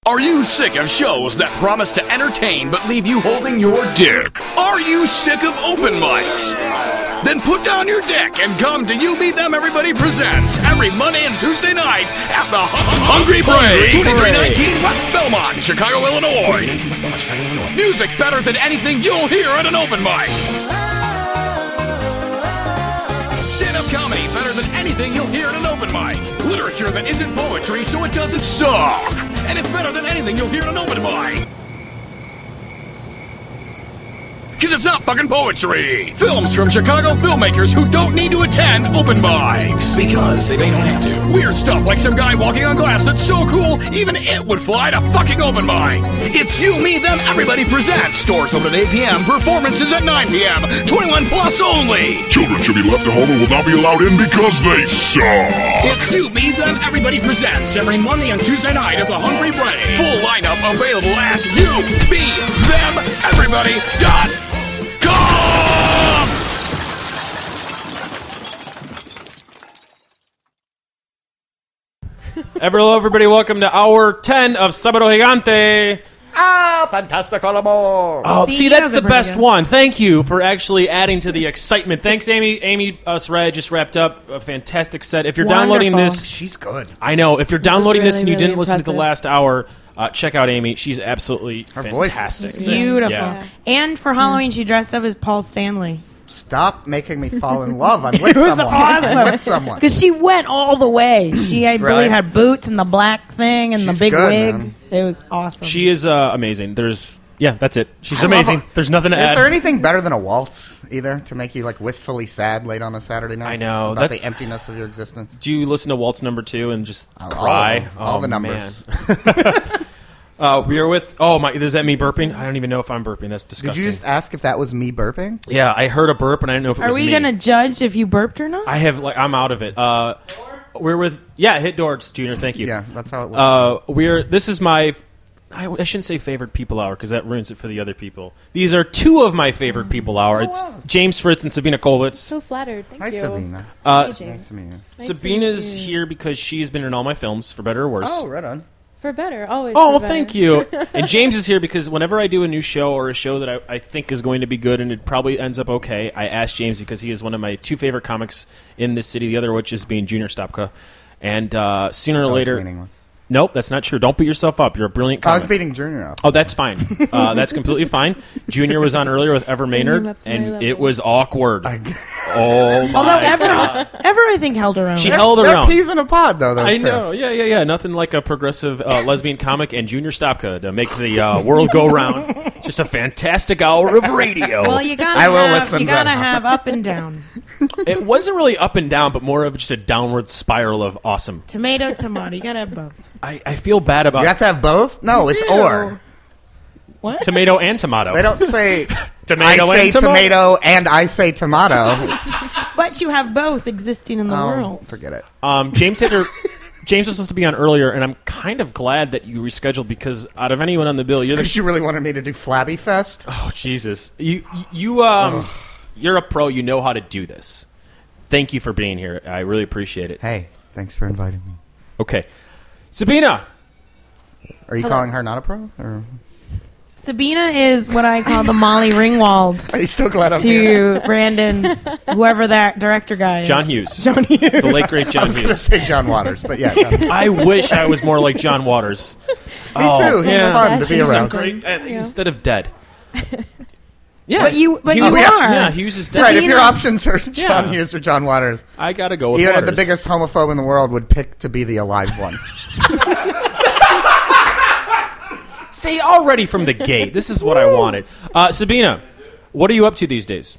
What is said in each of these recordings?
Are you sick of shows that promise to entertain but leave you holding your dick? Are you sick of open mics? Then put down your dick and come to You Meet Them Everybody Presents every Monday and Tuesday night at the Hungry Brave, 2319 West Belmont, Chicago, Illinois. Music better than anything you'll hear at an open mic. Stand-up comedy better than anything you'll hear at an open mic. Literature that isn't poetry so it doesn't suck. And it's better than anything you'll hear at an open mic. Because it's not fucking poetry. Films from Chicago filmmakers who don't need to attend open mics. Because they don't have to. Weird stuff like some guy walking on glass that's so cool, even it would fly to fucking open mic. It's You, Me, Them, Everybody Presents. Stores open at 8 p.m. Performances at 9 p.m. 21 plus only. Children should be left at home and will not be allowed in because they suck. It's You, Me, Them, Everybody Presents every Monday and Tuesday night at the Hungry Brave. Full lineup available at YouMeThemEverybody.com. Hello, everybody. Welcome to hour 10 of Sábado Gigante. Fantastical amor. Oh, see, that's the best good one. Thank you for actually adding to the excitement. Thanks, Amy. Amy Sarai just wrapped up a fantastic set. If you're downloading this, She's good. I know. If you're downloading this and you really didn't listen to the impressive. last hour, check out Amy. She's absolutely Her voice fantastic. is Beautiful. Yeah. And for Halloween, she dressed up as Paul Stanley. Stop making me fall in love. I'm with It was someone. awesome. I'm with someone. Because she went all the way. She, I Really? believe, had boots and the black thing and She's the big good, wig. man. It was awesome. She is amazing. That's it. She's I love amazing. her. There's nothing to Is add. there anything better than a waltz, either, to make you like wistfully sad late on a Saturday night? I know. About That- the emptiness of your existence. Do you listen to Waltz number 2 and just All of cry? them. All the numbers. We are with. Oh my! Is that me burping? I don't even know if I'm burping. That's disgusting. Did you just ask if that was me burping? Yeah, I heard a burp and I didn't know if it Are was we me. going to judge if you burped or not? I'm out of it. We're with. Yeah, hit Dords Junior. Thank you. Yeah, that's how it works. This is my. I shouldn't say favorite people hour because that ruins it for the other people. These are two of my favorite people hour. It's James Fritz and Sabina Kolwitz. So flattered. Thank Hi, you. Sabina. Hi, Nice James. to meet you. Nice Sabina's to meet you. here because she's been in all my films, for better or worse. Oh, right on. For better, always. Oh, for better. thank you. And James is here because whenever I do a new show or a show that I think is going to be good and it probably ends up okay, I ask James because he is one of my two favorite comics in this city, the other of which is being Junior Stopka. And sooner or So it's later... meaningless. Nope, that's not true. Don't beat yourself up. You're a brilliant I was comic. beating Junior up. Oh, that's fine. That's completely fine. Junior was on earlier with Ever Maynard, up to my and level. it was awkward. Oh, my Although God. Ever, I think, held her own. She held They're around. peas in a pod, though, those I two. know. Yeah. Nothing like a progressive lesbian comic and Junior Stopka to make the world go round. Just a fantastic hour of radio. Well, you gotta I will have, listen you gotta then. have up and down. It wasn't really up and down, but more of just a downward spiral of awesome. Tomato. You gotta have both. I feel bad about You have to have both? No, it's do. or. What? tomato and tomato. They don't say Tomato I say and tomato. tomato and I say tomato. But you have both existing in the Oh, world. forget it. James was supposed to be on earlier, and I'm kind of glad that you rescheduled because out of anyone on the bill, you're the Because you really wanted me to do Flabby Fest? Oh Jesus! You're a pro. You know how to do this. Thank you for being here. I really appreciate it. Hey, thanks for inviting me. Okay, Sabina. Are you calling her not a pro? Or Sabina is what I call the Molly Ringwald are you still glad I'm here? to Brandon's, whoever that director guy is. John Hughes. John Hughes. The late great I John was going to Hughes. say John Waters, but yeah. John. I wish I was more like John Waters. Me too. He's yeah. fun to be He's around. great Yeah. instead of dead. Yeah, But you Hughes- are. Yeah, Hughes is dead. Right, if Sabina- your options are John Yeah. Hughes or John Waters, I gotta go with even Waters. if the biggest homophobe in the world would pick to be the alive one. See, already from the gate, this is what I wanted. Sabina, what are you up to these days?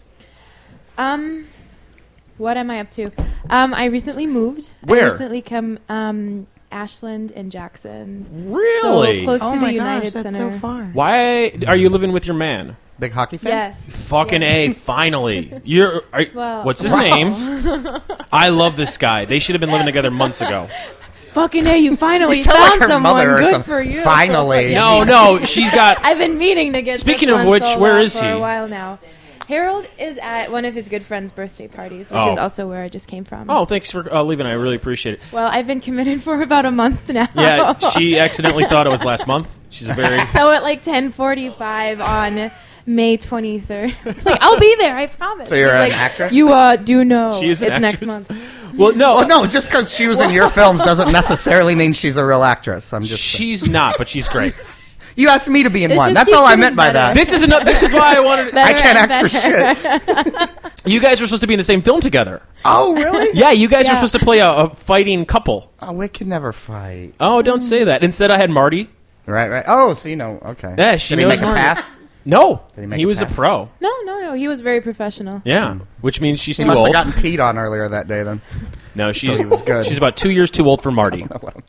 What am I up to? I recently moved. Where? I recently come Ashland and Jackson. Really? So close Oh to my the United gosh, that's Center. so far. Why are you living with your man? Big hockey fan? Yes. Fucking Yes. A, finally. Well- What's his name? I love this guy. They should have been living together months ago. Fucking A, you finally You sound like found her someone. mother or Good something. for you. Finally. No, she's got... I've been meaning to get Speaking this of one which, sold where out is for he? a while now. Harold is at one of his good friends' birthday parties, which is also where I just came from. Oh, thanks for leaving. I really appreciate it. Well, I've been committed for about a month now. Yeah, she accidentally thought it was last month. She's a very... So at like 10:45 on May 23rd, it's like, I'll be there, I promise. So you're He's an actress? You do know She is an it's next actress. month. Well, no. Well, no, just because she was in your films doesn't necessarily mean she's a real actress. I'm just saying. She's not, but she's great. You asked me to be in This one. just That's all keeps I meant by getting that. This is why I wanted... I can't and act for shit. You guys were supposed to be in the same film together. Oh, really? Yeah, you guys were Yeah. supposed to play a fighting couple. Oh, we could never fight. Oh, don't say that. Instead, I had Marty. Right. Oh, so you know, okay. Yeah, she Did he knows make a Marty. pass? No, Did he make he a was a pass? pro. No, he was very professional. Yeah, which means she's He too must old. have gotten peed on earlier that day then. No, she's he was good. She's about 2 years too old for Marty.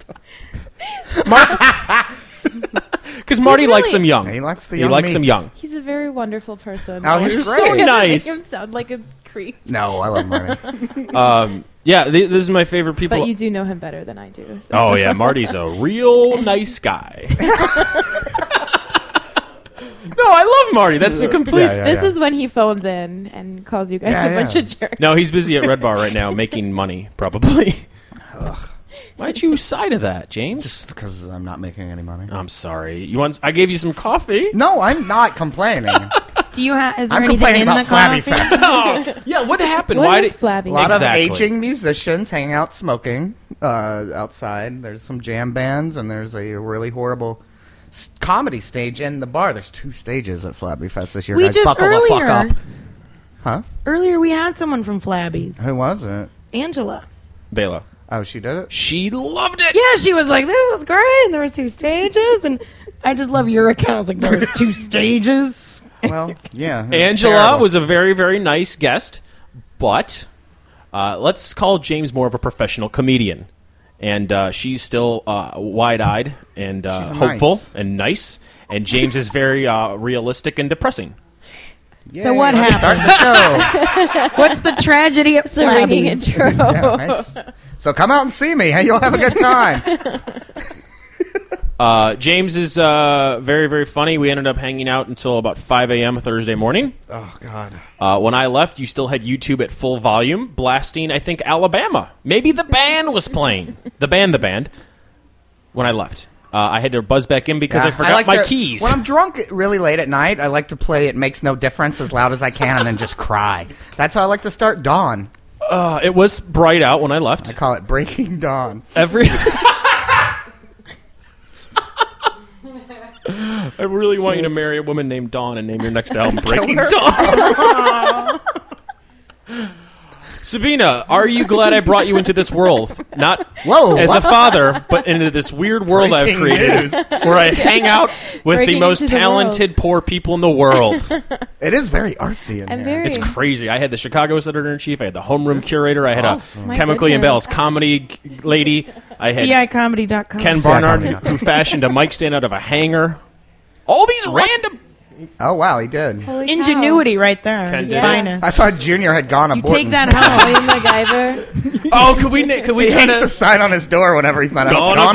Because Marty He's likes really- him young. He likes the He young likes meat. him young. He's a very wonderful person. Oh, he's You're great. so nice. Make him sound like a creep. No, I love Marty. Yeah, this is my favorite people. But you do know him better than I do. So. Oh yeah, Marty's a real nice guy. No, I love Marty. That's a complete. Yeah, This is when he phones in and calls you guys Yeah, a bunch yeah. of jerks. No, he's busy at Red Bar right now making money, probably. Why'd you sigh to that, James? Just because I'm not making any money. I'm sorry. I gave you some coffee. No, I'm not complaining. Do you have? Is there I'm anything complaining in about the Flabby coffee? Fest. Oh, yeah. What happened? What Why is did? Flabby? A lot Exactly. of aging musicians hanging out smoking outside. There's some jam bands, and there's a really horrible comedy stage in the bar. There's 2 stages at Flabby Fest this year. We Guys, just buckle the fuck earlier- up. Huh? Earlier, we had someone from Flabby's. Who was it? Angela. Bela. Oh, she did it? She loved it. Yeah, she was like, "That was great." And there was 2 stages, and I just love your account. I was like, "There was 2 stages." Well, yeah. it was Angela terrible. was a very, very nice guest, but let's call James more of a professional comedian. And she's still wide-eyed and She's hopeful nice. and nice. And James is very realistic and depressing. Yay, So what let's start the show. What's the tragedy at It's a ringing Flabby's? intro. Yeah, right? So come out and see me. Hey, you'll have a good time. James is very, very funny. We ended up hanging out until about 5 a.m. Thursday morning. Oh, God. When I left, you still had YouTube at full volume, blasting, I think, Alabama. Maybe the band was playing. The band. When I left. I had to buzz back in because I forgot like my to- keys. When I'm drunk really late at night, I like to play It Makes No Difference as loud as I can and then just cry. That's how I like to start dawn. It was bright out when I left. I call it Breaking Dawn. Every. I really want you to marry a woman named Dawn and name your next album Breaking Dawn. Sabina, are you glad I brought you into this world? Not Whoa, as a what? father, but into this weird world I've Breaking created news. where I hang out with the Breaking most into the talented poor people in the world. It is very artsy in I'm here. very. It's crazy. I had the Chicago's editor-in-chief. I had the homeroom curator. I had awesome. a My chemically goodness. imbalanced comedy lady. I had CIComedy.com. Ken CI Barnard, comedy. who fashioned a mic stand out of a hanger. All these random... Oh, wow, he did. Holy cow. Ingenuity right there. Ken It's did. finest. I thought Junior had gone You aborting. take that home. William MacGyver. Oh, could we He kind hangs a of... sign on his door whenever he's not out. Gone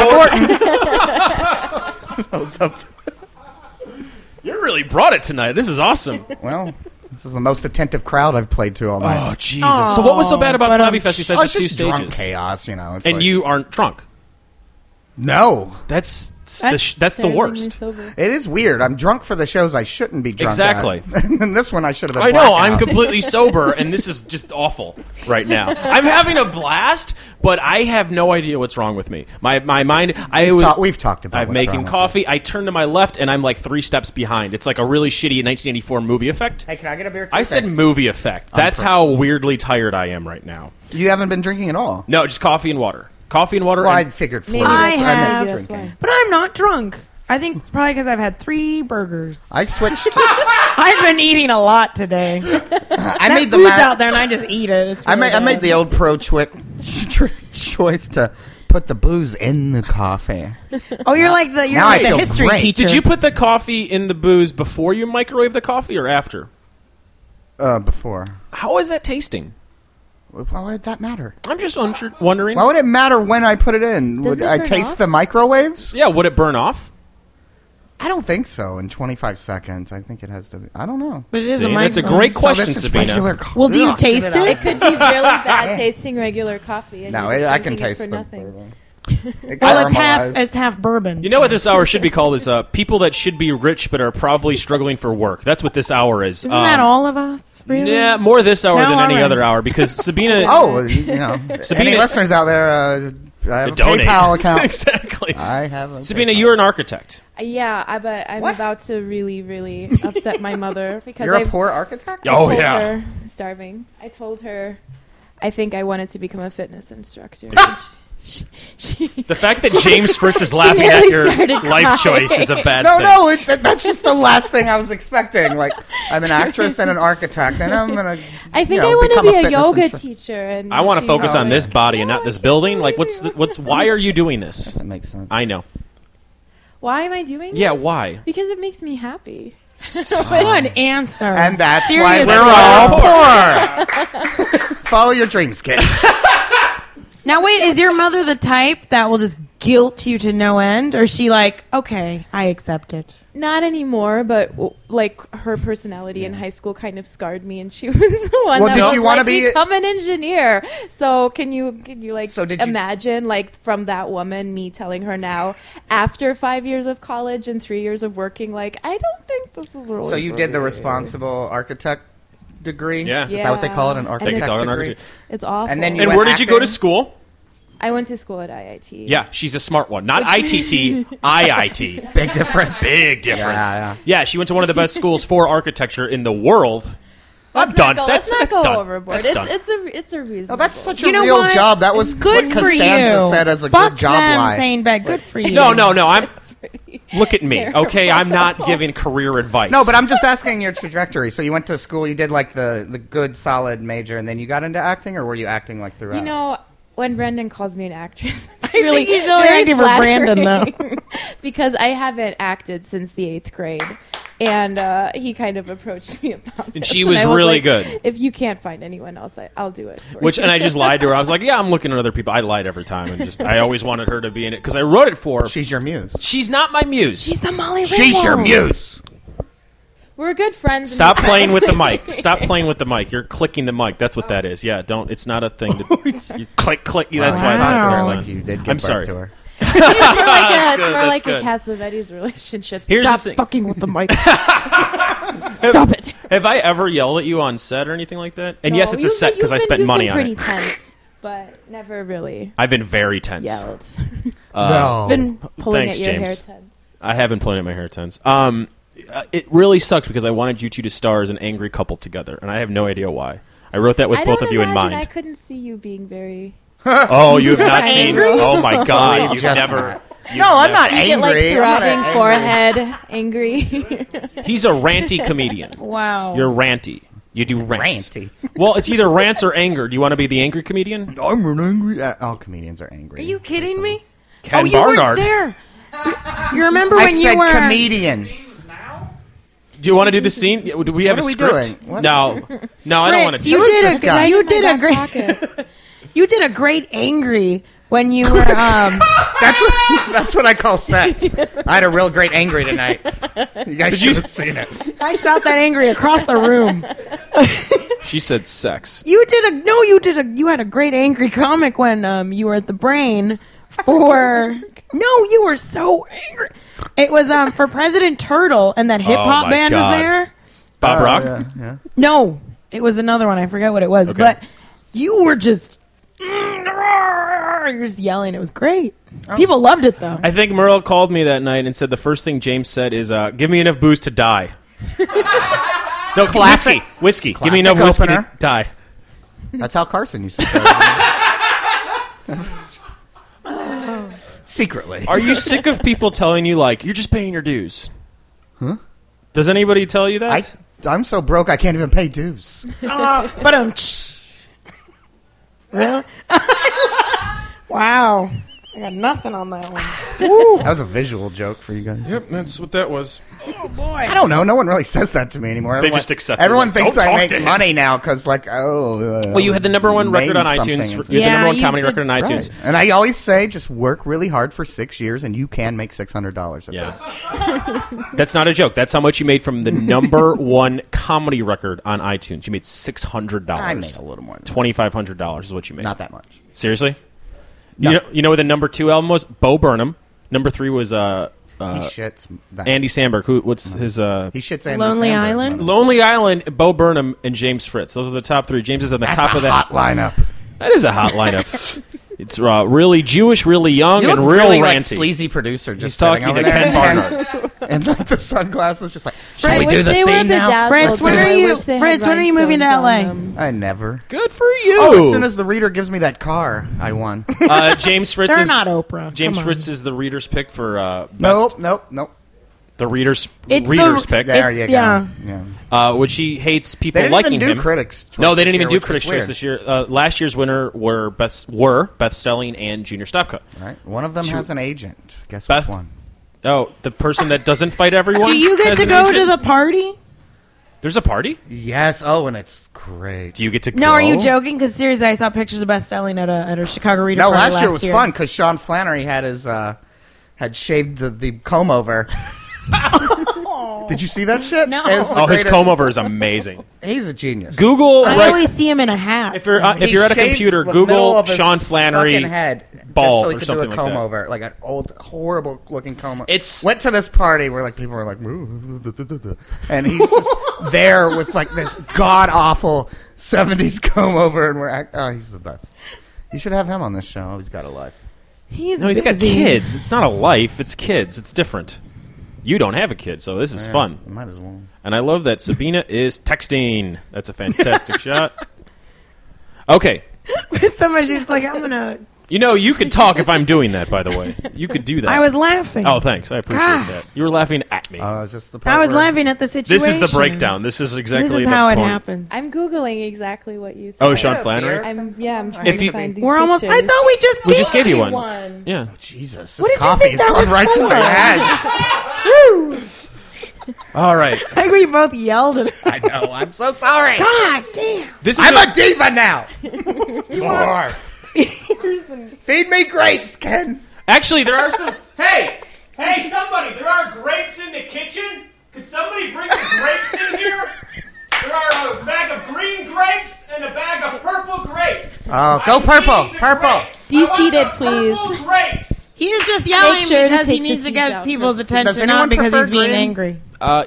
Gone aborting. Holds up. You really brought it tonight. This is awesome. Well, this is the most attentive crowd I've played to all night. Oh, Jesus. So what was so bad about but, Flabby Fest besides Oh, it's the 2 just drunk stages? chaos, you know. It's And like- you aren't drunk. No. That's That's the Surprisingly worst. sober. It is weird. I'm drunk for the shows I shouldn't be drunk Exactly. at. And this one I should have been I know, blackout. I'm completely sober, and this is just awful right now. I'm having a blast, but I have no idea what's wrong with me. My mind, We've talked about I'm what's making wrong with coffee. I turn to my left, and I'm like 3 steps behind. It's like a really shitty 1984 movie effect. Hey, can I get a beer too? I said Thanks. movie effect. That's how weirdly tired I am right now. You haven't been drinking at all. No, just coffee and water. Coffee and water. Well, I and- figured Maybe flu. I that's, have- maybe that's drinking. why. But I'm not drunk. I think it's probably because I've had 3 burgers. I switched. I've been eating a lot today. I That made the food's ma- out there, and I just eat it. It's I really made good. the old pro choice to put the booze in the coffee. Oh, you're like the Now I the feel history great. teacher. Did you put the coffee in the booze before you microwave the coffee or after? Before. How is that tasting? Why would that matter? I'm just wondering. Why would it matter when I put it in? Doesn't Would it I burn taste off? the microwaves? Yeah, would it burn off? I don't think so. In 25 seconds, I think it has to be. I don't know. But it is See, a that's a microphone. great question, so this is Sabina. regular Well, do you Ugh, taste get out. It could be really bad tasting regular coffee. And No, you're just I can drinking it taste for the nothing. bourbon. Well, it's half bourbon. You know what this hour should be called is people that should be rich but are probably struggling for work. That's what this hour is. Isn't that all of us? Really? Yeah, more this hour No, than any all right. other hour because Sabina. Oh, you know, Sabina- any listeners out there, I have a donate. PayPal account. Exactly. I have a Sabina, PayPal. you're an architect. Yeah, but I'm What? about to really, really upset my mother because You're I a poor architect? I Oh, told yeah. her, starving. I told her I think I wanted to become a fitness instructor. she, The fact that James Fritz is She laughing at nearly your started life crying. choice is a bad No, thing. no, that's just the last thing I was expecting. Like, I'm an actress and an architect, and I'm gonna. I think you know, I want become to be a fitness yoga instructor. teacher. And I want to she- focus on Oh, this yeah. body and not this building. Like, why are you doing this? That makes sense. I know. Why am I doing Yeah, this? why? Because it makes me happy. Good answer. And that's Seriously. why we're all poor. Follow your dreams, kids. Now, wait, is your mother the type that will just guilt you to no end? Or is she like, okay, I accept it? Not anymore, but like her personality in high school kind of scarred me, and she was the one Well, that did was you wanna like, be- become an engineer. So can you like So did you- imagine like from that woman me telling her now after 5 years of college and 3 years of working, like I don't think this is really. So you for did the me. responsible architect degree? Yeah. Is that what they call it? An Yeah. architect They call it an degree? architect. It's awful. And then you And went where did you go to acting? school? I went to school at IIT. Yeah, she's a smart one. Not ITT, IIT. Big difference. Big difference. Yeah. Yeah, she went to one of the best schools for architecture in the world. I'm Let's done. Not go, let's not That's go done. overboard. That's done. It's a reasonable. Oh, that's such a You know real what? job. That was Good what for Costanza you. said as a Fuck good job them lie. saying bad. Good for you. No. I'm. It's pretty Look at me, terrible. okay? I'm not giving career advice. No, but I'm just asking your trajectory. So you went to school, you did like the good solid major, and then you got into acting, or were you acting like throughout? You know, when Brendan calls me an actress, it's I really think he's only very acting for Brandon, flattering because I haven't acted since the 8th grade. And he kind of approached me about And this, she was I really like, good. If you can't find anyone else, I'll do it for Which you. and I just lied to her. I was like, "Yeah, I'm looking at other people." I lied every time, and just I always wanted her to be in it because I wrote it for her. She's your muse. She's not my muse. She's the Molly Ringwald. She's your muse. We're good friends. Stop playing with the mic. Stop playing with the mic. You're clicking the mic. That's what that is. Yeah, don't. It's not a thing. You click, click. That's why I talked to her thought like you did give I'm birth sorry. to her. It's more like That's good, a that's Cassavetes relationship. Here's Stop the thing. fucking with the mic. Stop it. Have I ever yelled at you on set or anything like that? And No, yes, it's a you've set been- because I you've spent been- money you've on been it. pretty tense, but never really I've been very tense. yelled. No. Been pulling Thanks, at your James. hair tense. I have been pulling at my hair tense. It really sucked because I wanted you two to star as an angry couple together, and I have no idea why. I wrote that with I both don't of you in imagine mind. I couldn't see you being very. Oh, you have not seen. Angry? Oh my God, you've Just never. No, I'm not You angry. get like I'm not throbbing angry. forehead, angry. He's a ranty comedian. Wow. You're ranty. You do rants. Ranty. Well, it's either rants or anger. Do you want to be the angry comedian? I'm an angry. All comedians are angry. Are you kidding me? Ken oh, you Barnard. weren't there. You remember I when said you were comedians. Do you want to do the scene? Do we have What a are we script? doing? What? No, I don't want to. Fritz, do you Who is did this guy? you did a Back great pocket. you did a great angry when you were That's what I call sets. I had a real great angry tonight. You guys should have seen it. I shot that angry across the room. She said sex. You had a great angry comic when you were at the Brain for you were so angry. It was for President Turtle and that hip hop my band God. was there. Bob Rock. Yeah. No, it was another one. I forget what it was, Okay. but you were just you're just yelling. It was great. People loved it though. I think Merle called me that night and said the first thing James said is, "Give me enough booze to die." No, Classic- whiskey. Give me enough classic whiskey to opener. die. That's how Carson used to say it. Secretly. Are you sick of people telling you like you're just paying your dues? Huh? Does anybody tell you that? I'm so broke I can't even pay dues. But really? Wow. I got nothing on that one. That was a visual joke for you guys. Yep, that's what that was. I don't know. No one really says that to me anymore. They just accept it. Everyone Like, thinks don't I talk make to him. money now because, like, Well, you had the number one record on iTunes. You had the number one you comedy did. record on iTunes. Right. And I always say, just work really hard for 6 years, and you can make $600 at Yeah. this. That's not a joke. That's how much you made from the number one comedy record on iTunes. You made $600. I made a little more than that. $2,500 is what you made. Not that much. Seriously? No. You know what the number 2 album was? Bo Burnham. Number 3 was He shits. That. Andy Samberg. What's his? He shits. Andy Lonely Samberg. Island? Lonely Island, Bo Burnham, and James Fritz. Those are the top 3. James is at the That's top a of that. hot lineup. That is a hot lineup. It's really Jewish, really young, You and look real really ranty. like sleazy producer just He's sitting talking over to there. Ken Barnard. And like the sunglasses, just like, should I we wish do the they were scene now? bedazzled. Fritz, when I are you? wish they had Fritz, when are you moving to rhinestones LA? on them. I never. Good for you. Oh, as soon as the reader gives me that car, I won. James Fritz They're is not Oprah. James Come on. Fritz is the reader's pick for best. Nope. The reader's It's reader's the- pick, There It's- you yeah. go. Yeah. which he hates people They didn't liking even do him. critics. No, they this didn't even year, do which was critics choice weird. this year. Last year's winner were Beth Stelling and Junior Stopka. Right. One of them has an agent. Guess Beth- which one? Oh, the person that doesn't fight everyone. Do you get has to an go agent? to the party? There's a party. Yes. Oh, and it's great. Do you get to go? No, are you joking? Because seriously, I saw pictures of Best Selling at a Chicago Reader No, party last year was fun because Sean Flannery had his had shaved the comb over. Did you see that shit? No. It's the Oh, his greatest- comb over is amazing. He's a genius. Google I right, always see him in a hat. if you're He at a shaved computer, the middle Google of his Sean Flannery fucking head bald just so he or could something do a like comb that. over, like an old, horrible looking comb over. It's- went to this party where like people were like, and he's just there with like this god awful 70s comb over, and he's the best. You should have him on this show. Oh, he's got a life. He's No, he's got busy. kids. It's not a life. It's kids. It's different. You don't have a kid, so this is Yeah, fun. Might as well. And I love that Sabina is texting. That's a fantastic shot. Okay. Somebody's like, I'm gonna. You know, you can talk if I'm doing that, by the way. You could do that. I was laughing. Oh, thanks. I appreciate God. that. You were laughing at me. Is this the part I was where- laughing at the situation. This is the breakdown. This is exactly This is the how it point. happens. I'm Googling exactly what you said. Oh, Sean Flannery? I'm trying If to you- find these We're almost. I pictures. thought we just We just gave you one. Yeah. Jesus, What this did you coffee think is that going was right to for? my head. All right. I think we both yelled at. I know. I'm so sorry. God damn! This is I'm a diva now. More. Feed me grapes, Ken. Actually, there are some. Hey, somebody! There are grapes in the kitchen. Could somebody bring the grapes in here? There are a bag of green grapes and a bag of purple grapes. Oh, go purple, purple. De-seated, please. Purple grapes. He is just yelling Make sure to because he take the needs to seeds get out people's first. attention, Does anyone not because prefer he's being green? angry.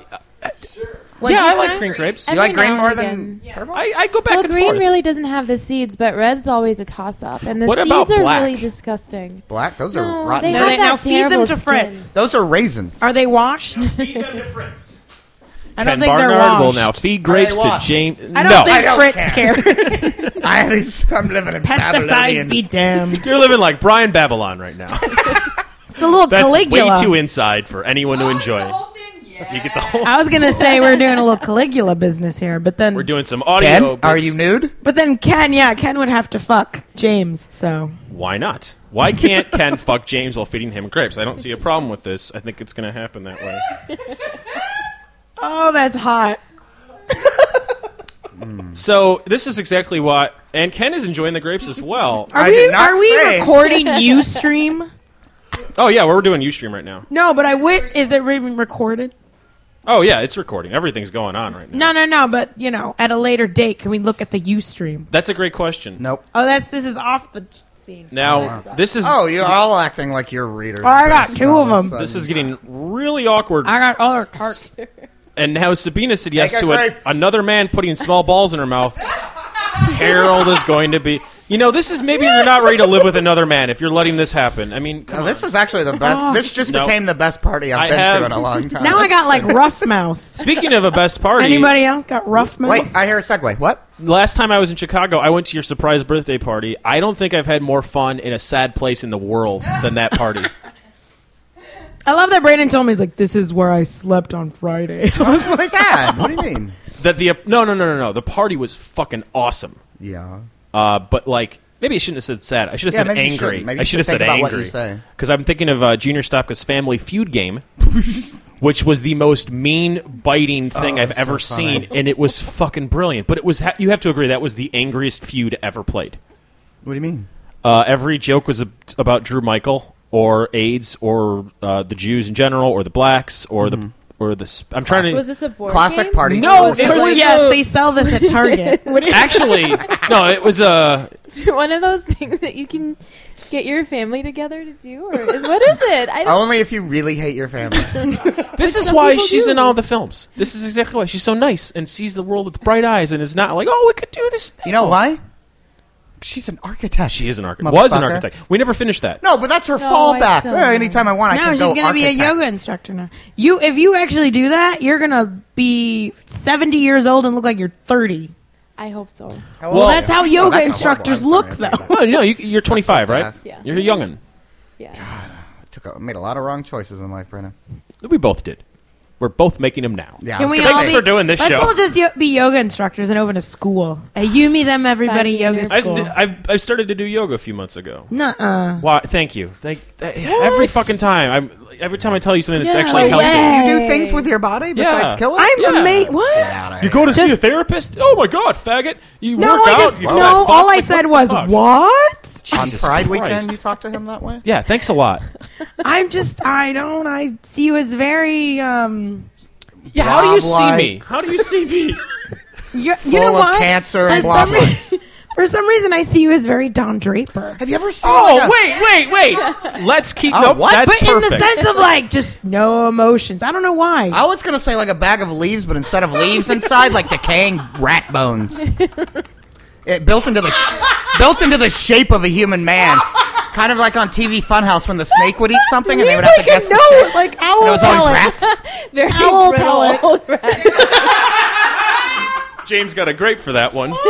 Yeah, I you like say? green grapes. You like Every green now more and than purple? I go back Well, and green forth. really doesn't have the seeds, but red's always a toss-up, and the What seeds about are black? really disgusting. Black? Those No, are rotten. they No, have they- that now feed them terrible to skin. Fritz. Those are raisins. Are they washed? Feed them to Fritz. I don't Ken think they're Barnard will washed. now feed grapes to washed? James. I don't no, think I don't Fritz care. cares. I'm living in Pesticides Babylonian. be damned. you're living like Brian Babylon right now. It's a little That's Caligula. way too inside for anyone to enjoy. You get the whole. I was gonna say we're doing a little Caligula business here, but then We're doing some audio. Ken, bits. are you nude? Ken would have to fuck James. So Why not? Why can't Ken fuck James while feeding him grapes? I don't see a problem with this. I think it's going to happen that way. oh, that's hot. So this is exactly what, and Ken is enjoying the grapes as well. Are I we did not are we say. recording Ustream? Oh yeah, we're doing UStream right now. No, but is it even recorded? Oh yeah, it's recording. Everything's going on right now. No. But at a later date, can we look at the Ustream? That's a great question. Nope. Oh, this is off the scene. Now this is Oh, you're all acting like you're readers. I got two of them. this is getting really awkward. I got other tarts. And now Sabina said yes Take a to grape. another man putting small balls in her mouth. Harold is going to be. This is maybe you're not ready to live with another man if you're letting this happen. I mean, come Now, this is actually the best. This just No. became the best party I've I been have- to in a long time. Now I got like rough mouth. Speaking of a best party, Anybody else got rough mouth? Wait, I hear a segue. What? last time I was in Chicago, I went to your surprise birthday party. I don't think I've had more fun in a sad place in the world than that party. I love that Brandon told me he's like, "This is where I slept on Friday." I was like, Sad. What do you mean? That the no. The party was fucking awesome. Yeah. But like Maybe I shouldn't have said sad. I should have Yeah, said maybe you angry. shouldn't. Maybe I you should have should said think about what angry. you say. Because I'm thinking of Junior Stopka's Family Feud game, which was the most mean, biting thing I've it's so ever funny. seen, and it was fucking brilliant. But it was you have to agree that was the angriest feud ever played. What do you mean? Every joke was about Drew Michael or AIDS or the Jews in general or the blacks or the I'm trying to Was this a board Classic game? party. No, Or it something. was Yes, they sell this at Target. actually no, it was One of those things that you can get your family together to do, or what is it? I don't. Only if you really hate your family. This is some why people she's do. in all the films. This is exactly why she's so nice and sees the world with bright eyes and is not like, oh, we could do this. You know why? She's an architect. She is an architect. Was an Motherfucker. architect. We never finished that. No, but that's her No, I fallback. still know. Anytime I want, I No, can she's go going to be a architect. yoga instructor now. If you actually do that, you're going to be 70 years old and look like you're 30. I hope so. Well, that's how yoga that's a instructors horrible- look, I'm though. sorry, Well, no, you're 25, supposed to right? ask. Yeah. You're a youngin'. Yeah. Made a lot of wrong choices in life, Brennan. We both did. We're both making them now. Yeah, I Can was we gonna all Thanks say- for doing this Let's show. all just be yoga instructors and open a school. A you, me, them, everybody Find me yoga in school. I've started to do yoga a few months ago. Nuh-uh. Why? Thank you. Every fucking time. Every time I tell you something that's Yeah. actually No healthy. way. You do things with your body besides Yeah. kill it? I'm Yeah. amazed. What? Get out of You here. go to see Just- a therapist? Oh my god, faggot! You No, work I out. just You no. fat fuck. All I Like, said what was the fuck? what? On Jesus Pride Christ. weekend, you talk to him that way? Yeah, thanks a lot. I see you as very Yeah, how do you see Blob-like. me? How do you see me? you Full know of what? cancer and For blah, some, blah. for some reason, I see you as very Don Draper. Have you ever seen Oh, like a- wait. Let's keep. Oh, nope, what? that's But in the perfect. sense of like just no emotions. I don't know why. I was going to say like a bag of leaves, but instead of leaves inside, like decaying rat bones. It built into the shape of a human man. Kind of like on TV Funhouse when the snake would eat something and they would have to guess the shape. like And owl it was always pellets. rats. Very Owl brittle pellets. old rat. James got a grape for that one.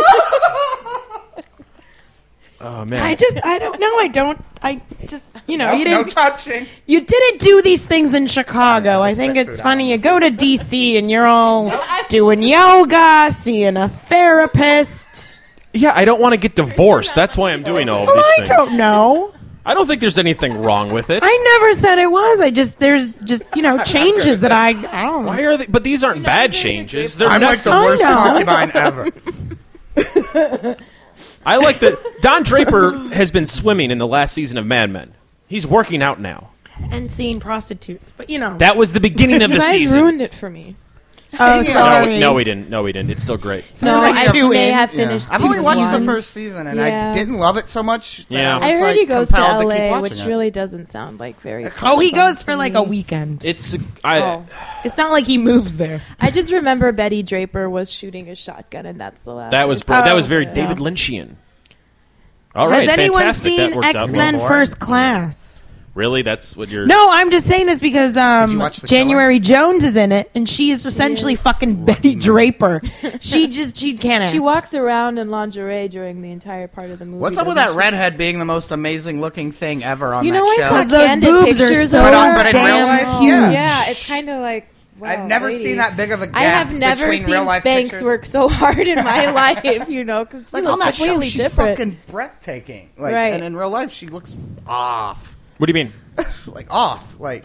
Oh man. I don't. I just, you No didn't. touching. You didn't do these things in Chicago. I think it's funny. You go to DC and you're all doing yoga, seeing a therapist. Yeah, I don't want to get divorced. That's why I'm doing all of Well, these I things. don't know. I don't think there's anything wrong with it. I never said it was. There's just changes that I don't know. Why are they? But these aren't bad changes. They're I'm like the necessary. worst know. concubine ever. I like that. Don Draper has been swimming in the last season of Mad Men. He's working out now. And seeing prostitutes, but That was the beginning of You the guys season. ruined it for me. oh, sorry. No, we didn't. No, we didn't. It's still great. No, like I two may in. have finished. I've only season watched the one. first season and Yeah. I didn't love it so much. That Yeah. I, was, I heard like, he goes to compelled keep LA, watching which it. really doesn't sound like very. Oh, he fun goes to for like me. a weekend. It's. Oh. It's not like he moves there. I just remember Betty Draper was shooting a shotgun, and that's the last. That was I saw that was of very it. David Lynchian. All right, Has anyone fantastic. That seen worked out X-Men well. First Class? Really? That's what you're. No, I'm just saying this because you watch The January Jones is in it, and she is essentially is. fucking Betty Draper. she can't act. She walks around in lingerie during the entire part of the movie. What's up with doesn't that she? redhead being the most amazing looking thing ever on You that know, I show? saw Because those candid boobs are pictures so of her. But in real damn life, huge. Yeah, it's kind of like. Wow, I've never lady. seen that big of a gap I have never between seen real life Spanx pictures. work so hard in my life, because Like on that show, completely she's different. fucking breathtaking. Like, Right. and in real life, she looks off. What do you mean? Like off. Like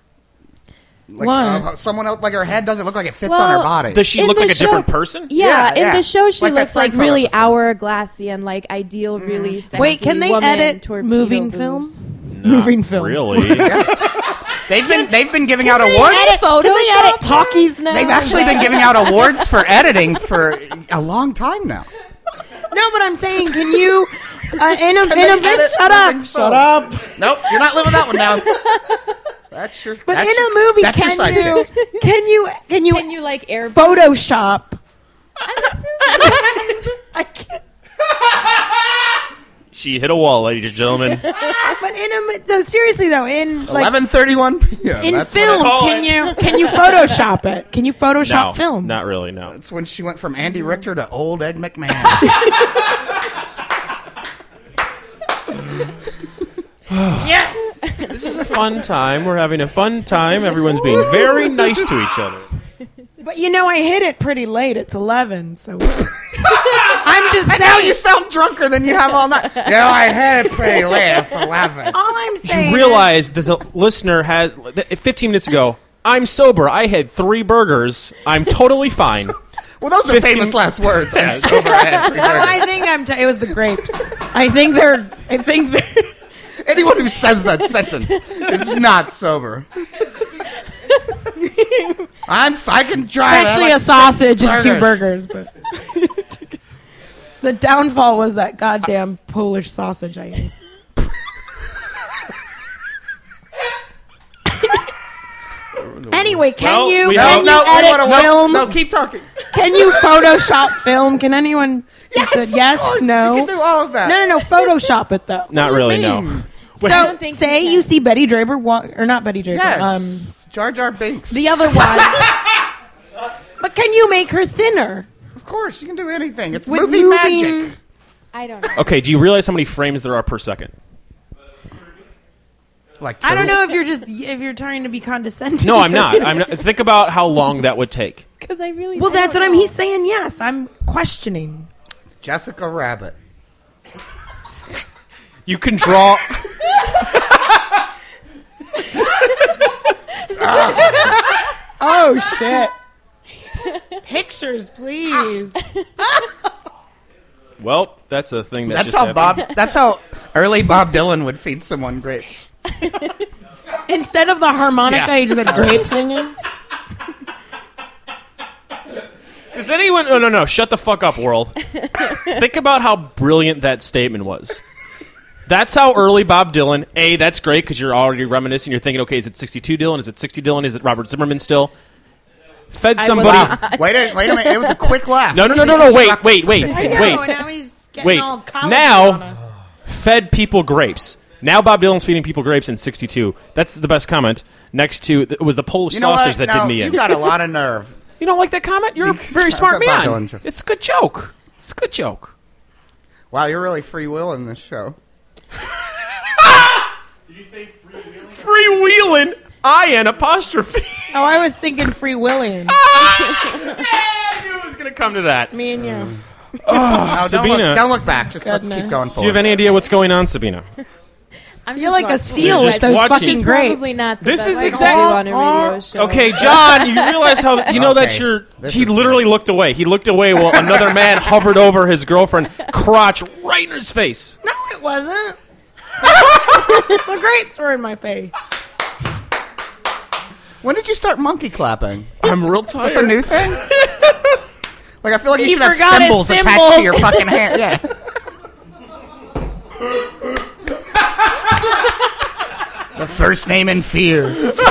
What? someone else. Like her head doesn't look like it fits on her Well, body. Does she In look the like a show- different person? Yeah, in yeah. the show, she Like that looks like Seinfeld really episode. hourglassy and like ideal, really sexy. Wait, can they woman, edit torpedo moving boobs. films? Not Moving film. Really? They've been giving out awards. Edit Photoshop. Talkies now. They've actually been giving out awards for editing for a long time now. No, but I'm saying, can you in a they bit? edit Shut up! moving Shut film? up! Nope, you're not living that one down. That's your. But that's in your, a movie, that's your can you sidekick. can you Can you like air Photoshop? I can't. She hit a wall, ladies and gentlemen. But no, seriously though, in like 11:31 p.m. in That's film, call can it. you Photoshop it? Can you Photoshop No, film? not really. No. That's when she went from Andy Richter to old Ed McMahon. Yes. This is a fun time. We're having a fun time. Everyone's being very nice to each other. But I hit it pretty late. It's 11, so I I'm just saying. Now you sound drunker than you have all night. I had a pretty last 11. All I'm saying You realize that the listener had 15 minutes ago. I'm sober. I had 3 burgers. I'm totally fine. Well, those are 15 famous last words. I'm sober. I had 3 No, burgers. I think it was the grapes. I think they're. Anyone who says that sentence is not sober. I can drive. Actually, a sausage and 2 burgers, but the downfall was that goddamn Polish sausage I ate. Anyway, can Well, you we can hope- you edit film? No, keep talking. Can you Photoshop film? Can anyone? Yes, no. You can do all of that. No. Photoshop it though. Not really, no. mean? So I don't think say you you can. see Betty Draper or not Betty Draper. Yes. Jar Jar Binks. The other one. But can you make her thinner? Of course, you can do anything. It's With movie moving- magic. I don't know. Okay, do you realize how many frames there are per second? Like I don't know if you're trying to be condescending. No, I'm not. Think about how long that would take. Because I really. Well, I that's don't what I'm. know. He's saying yes. I'm questioning. Jessica Rabbit. You can draw. Oh shit! Pictures, please. Well, that's a thing That's just how happened. That's how early Bob Dylan would feed someone grapes. Instead of the harmonica, Yeah. he just had grape singing. Does anyone? Oh, no. Shut the fuck up, world. Think about how brilliant that statement was. That's how early Bob Dylan. A, that's great because you're already reminiscing. You're thinking, okay, is it 62 Dylan? Is it 60 Dylan? Is it Robert Zimmerman still? Fed somebody. Wait a minute. It was a quick laugh. No. Wait. Now he's getting Wait. all college Now- on us. Fed people grapes. Now Bob Dylan's feeding people grapes in 62. That's the best comment. Next to it was the Polish You know sausage what? that No, did me in. You got a lot of nerve. You don't like that comment? You're a very That's smart a Bob man. Dylan joke. It's a good joke. It's a good joke. Wow, you're really free will in this show. Freewheeling. I-N apostrophe. Oh, I was thinking Free William. I knew it was going to come to that. Me and you. No, Sabina. don't look back. Just let's Goodness. keep going Do forward. you have any idea what's going on, Sabina? I'm You're just like a watching. seal with just those watching. fucking It's grapes. probably not the This best is thing to exactly- do on a radio show. Okay, John, you realize how you know that Okay. you're. This He is literally looked away. He looked away while another man hovered over his girlfriend, crotch right in his face. No, it wasn't. The grapes were in my face. When did you start monkey clapping? I'm real Is tired. this a new thing? Like, I feel like you He should have forgot his symbols attached symbols. to your fucking hair. Yeah. The first name in fear.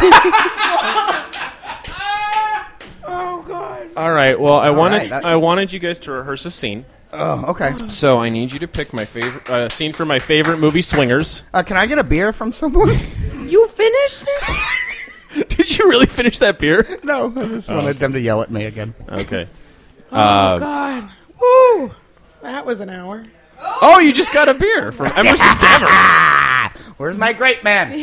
Oh god. All right. Well, I wanted right, that- I wanted you guys to rehearse a scene. Oh, okay. So I need you to pick my favorite scene for my favorite movie, Swingers. Can I get a beer from someone? You finished it? Did you really finish that beer? No, I just wanted them to yell at me again. Okay. Oh god. Woo. That was an hour. Oh, you just got a beer from Emerson Dammer. Where's my grape man?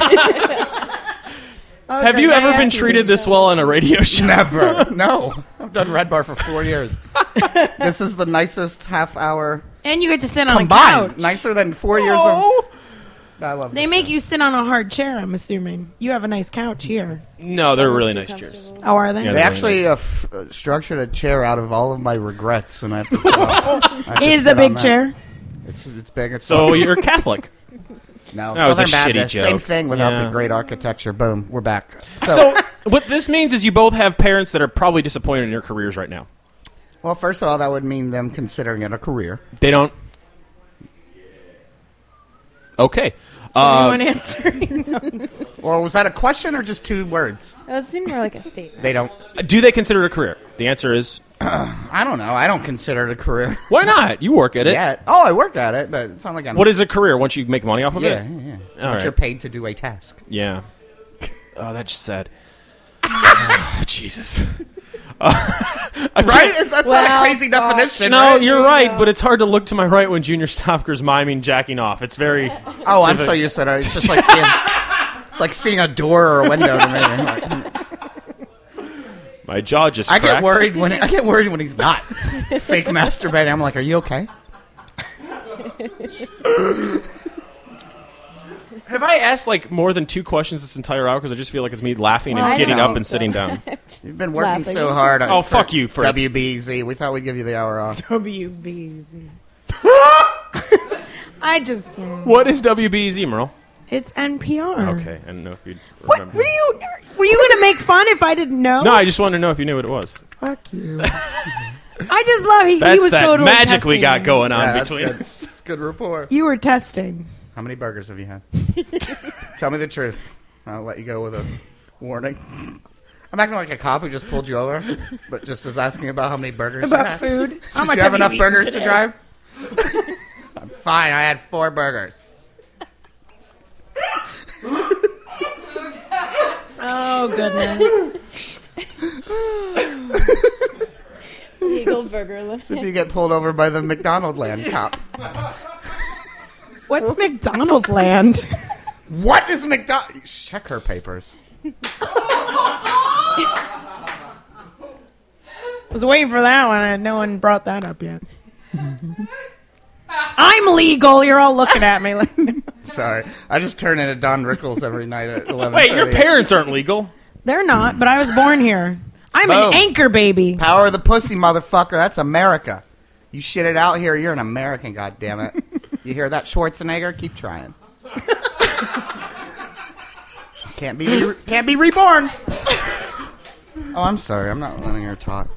Have you ever been treated this well on a radio show? Never. No. I've done Red Bar for 4 years. This is the nicest half hour And you get to sit on a combined. couch. Nicer than 4 years Oh. of... I love They this. make you sit on a hard chair, I'm assuming. You have a nice couch here. No, they're really nice Too chairs. comfortable. Oh, are they? Yeah, They really actually nice. structured a chair out of all of my regrets, and I have to sit on I have to It is sit a big on that. chair. It's big. It's So you're Catholic. no, That was a Southern shitty Baptist, joke. Same thing without Yeah. the great architecture. Boom, we're back. So what this means is you both have parents that are probably disappointed in your careers right now. Well, first of all, that would mean them considering it a career. They don't. Okay. Anyone answering? Or was that a question or just 2 words? That seemed more like a statement. They don't. Do they consider it a career? The answer is I don't know. I don't consider it a career why not? You work at it. yet. Oh, I work at it, but it's not like I'm. What is a career once you make money off of Yeah, it? yeah. All But right. you're paid to do a task. Yeah. Oh, that's just sad. Oh, Jesus. Right? That's not Well, a crazy definition. No, right? you're right, but it's hard to look to my right when Junior Stopker's miming jacking off. It's very. Oh, I'm so used to it. It's just like seeing. It's like seeing a door or a window to me. Like, My jaw just I cracked. get worried when he's not. fake masturbating. I'm like, are you okay? Have I asked like more than 2 questions this entire hour? Because I just feel like it's me laughing Well, and getting I up know. and sitting down. You've been working Laughing. so hard. Oh, fuck you, Fritz. WBZ. We thought we'd give you the hour off. WBZ. I just. What is WBZ, Merle? It's NPR. Okay, I don't know if you What remember. were you? Were you going to make fun if I didn't know? No, I just wanted to know if you knew what it was. Fuck you. I just love he That's was that totally magic we testing got me. going on Yeah, that's between good. us. That's good rapport. You were testing. How many burgers have you had? Tell me the truth. I'll let you go with a warning. I'm acting like a cop who just pulled you over, but just is asking about how many burgers you About had. food. How Did much you have enough eaten burgers today? to drive? I'm fine. I had 4 burgers. Oh goodness. Legal burger limit. So if you get pulled over by the McDonald Land cop. What's McDonald Land? What is McDonald? Check her papers. I was waiting for that one and no one brought that up yet. I'm legal. You're all looking at me like Sorry. I just turn into Don Rickles every night at 11:30. Wait, your parents aren't legal. they're not, but I was born here. I'm Boom. an anchor baby. Power of the pussy, motherfucker. That's America. You shit it out here, you're an American, goddammit. You hear that, Schwarzenegger? Keep trying. Can't be reborn. Oh, I'm sorry. I'm not letting her talk.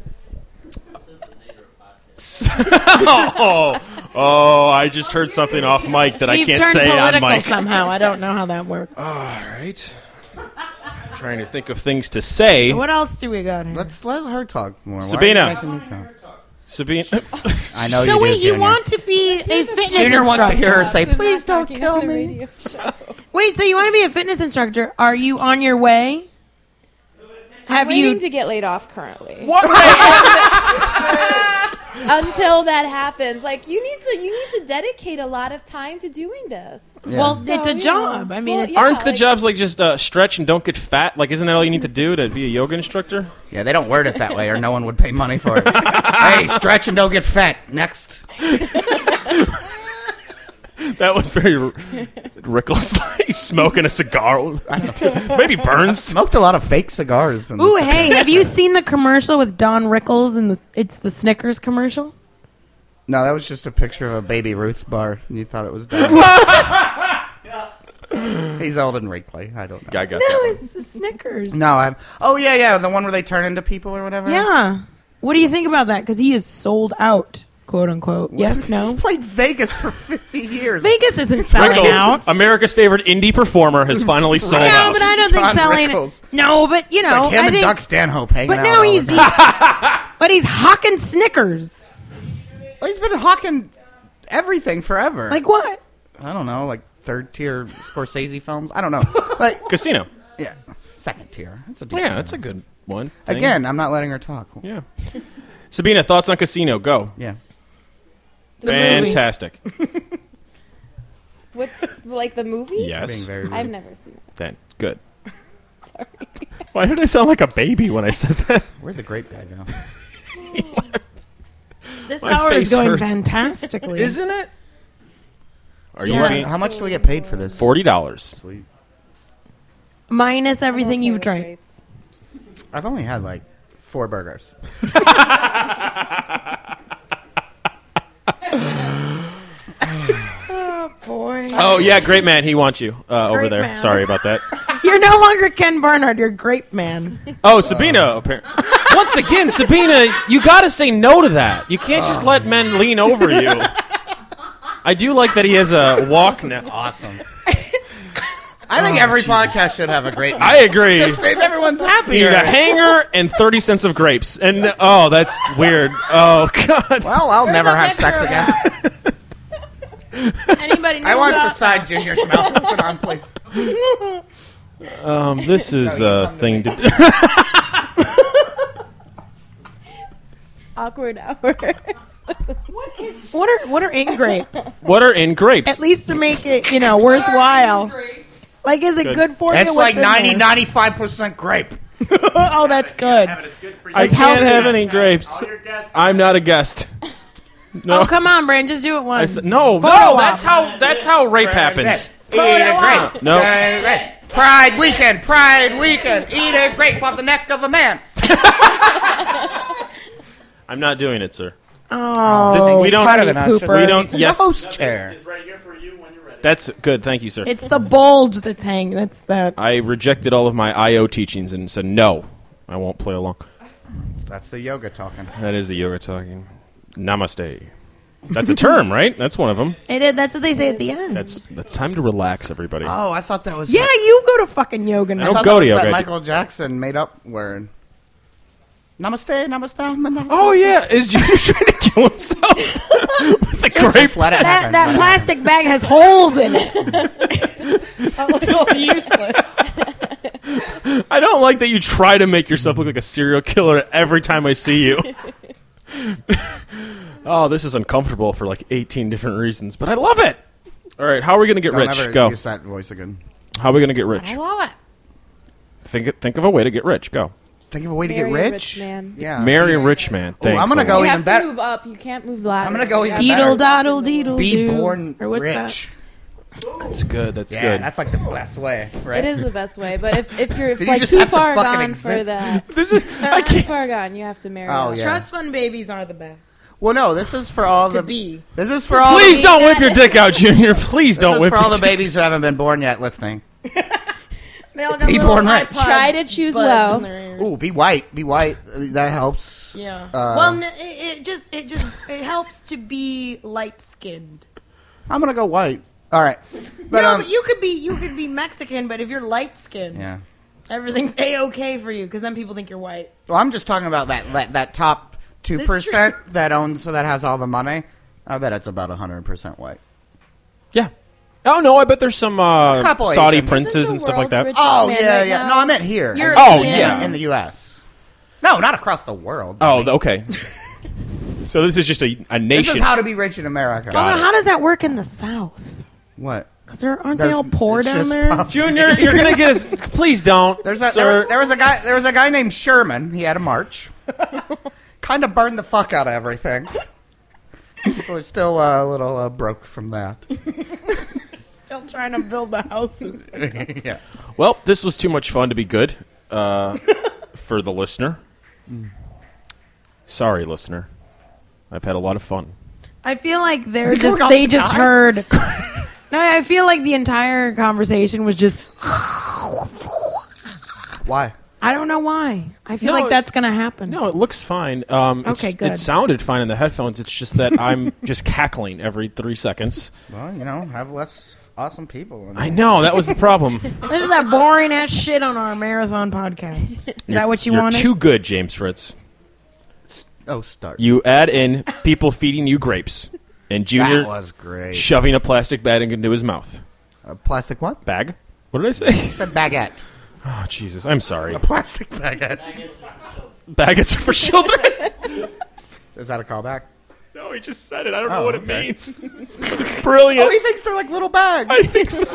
Oh, I just heard something off mic that I We've can't turned say on political mic. somehow. I don't know how that works. All right. I'm trying to think of things to say. What else do we got here? Let's let her talk more. Why are you Sabina. making me talk? Sabine. I know So you wait, do, you Junior. want to be a fitness Junior wants to instructor? hear her say, Who's please not don't talking on kill the me. radio show. Wait, so you want to be a fitness instructor? Are you on your way? Have Waiting you? to get laid off currently. What? Until that happens, like you need to dedicate a lot of time to doing this. Yeah. Well, So, it's a you job. know, I mean, well, it's, yeah, Aren't the like- jobs like just stretch and don't get fat? Like, isn't that all you need to do to be a yoga instructor? Yeah, they don't word it that way or no one would pay money for it. Hey, stretch and don't get fat. Next. That was very Rickles, like smoking a cigar. Maybe Burns. Smoked a lot of fake cigars. In ooh, this- hey, have you seen the commercial with Don Rickles and it's the Snickers commercial? No, that was just a picture of a Baby Ruth bar, and you thought it was done. He's old and wrinkly. I don't know. I got No, that one. it's the Snickers. No, I'm. Oh yeah, the one where they turn into people or whatever. Yeah. What do you think about that? Because he is sold out, quote unquote. Yes, no. He's played Vegas for 50 years. Vegas isn't selling Rickles, out. America's favorite indie performer, has finally sold No, out. but I don't think Don selling Rickles. it. No, but you It's know, like him I and think. Doug Stanhope hanging But out. now all he's, the time. but he's hawking Snickers. He's been hawking everything forever. Like what? I don't know, like third tier Scorsese films. I don't know. Like Casino. yeah, second tier. That's a decent Yeah, that's a one. good one. thing. Again, I'm not letting her talk. Yeah. Sabina, thoughts on Casino? Go. Yeah. The movie. Fantastic. What, like the movie? Being Yes. very rude. I've never seen it. That good. Why did I sound like a baby when I said that? Where'd the grape guy go? This My hour face is going hurts. fantastically. Isn't it? Are you Yeah. looking? How much do we get paid for this? $40. Sweet. Minus everything I'm okay you've with drank. grapes. I've only had like 4 burgers. Boy. Oh yeah, great man. He wants you over Great there. man. Sorry about that. You're no longer Ken Barnard. You're Grape Man. Oh, Sabina. Apparently. Once again, Sabina, you got to say no to that. You can't just let men lean over you. I do like that he has a walk now. Awesome. I think every podcast should have a great. I agree. Just say everyone's You happier. need a hanger and 30 cents of grapes. And oh, that's weird. Oh God. Well, I'll never a have sex picture of again. Anybody know I want the about- side Junior smell. Sit on, please. This is a thing to do. Awkward hour. What are in grapes? What are in grapes? At least to make it, worthwhile. Like, is it good for you? It's What's like in 95% grape. there? Oh, that's good. I It's can't healthy. have any grapes. I'm not a guest. No. Oh, come on, Brand. Just do it I once. said, no. Photo That's op. how rape happens. Eat a grape. No. Pride weekend. Eat a grape off the neck of a man. I'm not doing it, sir. Oh, we don't. Better than us. Pooper. We don't. In the Yes, host chair. that's good. Thank you, sir. It's the bulge that's hanging. That's that. I rejected all of my IO teachings and said no. I won't play along. That's the yoga talking. That is the yoga talking. Namaste. That's a term, right? That's one of them. It is. That's what they say at the end. That's time to relax, everybody. Oh, I thought that was. Yeah, you go to fucking yoga I now. don't thought go that to was that yoga. Michael Jackson made up word. Namaste, namaste. Oh yeah, is Junior trying to kill himself with the grape? Just let it happen. That plastic bag has holes in it. A little useless. I don't like that you try to make yourself look like a serial killer every time I see you. Oh, this is uncomfortable for like 18 different reasons, but I love it. All right, how are we going to get Don't rich? ever Go. use that voice again. How are we going to get rich? I love it. Think of a way to get rich. Go. Think of a way to Marry get a rich. rich man. Yeah. Marry a rich man. Thanks. I'm gonna go You even have to better. move up. You can't move lateral. I'm gonna go even Deedle better. doddle deedle Be doo. born Or what's rich. That's good. That's Yeah, good. that's like the best way, right? It is the best way, but if you're You like just too have to far fucking gone for exist. that, This is. I too can't. far gone, you have to marry. Oh, up. yeah. Trust fund babies are the best. Well, no, this is for all To the. be. This is for all. Please the, don't whip your dick out, Junior. Please This don't is whip for all your the babies who haven't been born yet listening. They all got Be little born rich. iPod Try to choose buds well. in their ears. Ooh, be white. Be white. That helps. Yeah. It helps to be light skinned. I'm gonna go white. All right. But, But you could be Mexican, but if you're light skinned, yeah. everything's A-okay for you because then people think you're white. Well, I'm just talking about that top 2% that owns, that has all the money. I bet it's about 100% white. Yeah. Oh no, I bet there's some couple Saudi Asians. princes Isn't and the stuff like world's that. richest Oh man yeah, right yeah. now? No, I meant here. You're Oh, Asian. yeah. In the U.S. No, not across the world. Oh, okay. So this is just a This nation. is how to be rich in America. Got Although, it. how does that work in the South? What? Because aren't they all poor it's down just there? puff. Junior, you're gonna get us. Please don't. There sir. was a guy named Sherman. He had a march. Kind of burned the fuck out of everything. We're still a little broke from that. Still trying to build the houses. Yeah. Well, this was too much fun to be good for the listener. Sorry, listener. I've had a lot of fun. I feel like they about just to die? heard. No, I feel like the entire conversation was just. Why? I don't know why. I feel No, like that's going to happen. No, it looks fine. Okay, good. It sounded fine in the headphones. It's just that I'm just cackling every 3 seconds. Well, have less awesome people. I know, that was the problem. There's just that boring ass shit on our marathon podcast. Is that what you You're wanted? too good, James Fritz. Oh, start. You add in people feeding you grapes and Junior That was great. shoving a plastic bag into his mouth. A plastic what? Bag? What did I say? You said baguette. Oh, Jesus. I'm sorry. A plastic baguette. Baguettes are for children? Is that a callback? No, he just said it. I don't know Oh, what okay. it means. But it's brilliant. Oh, he thinks they're like little bags. I think so.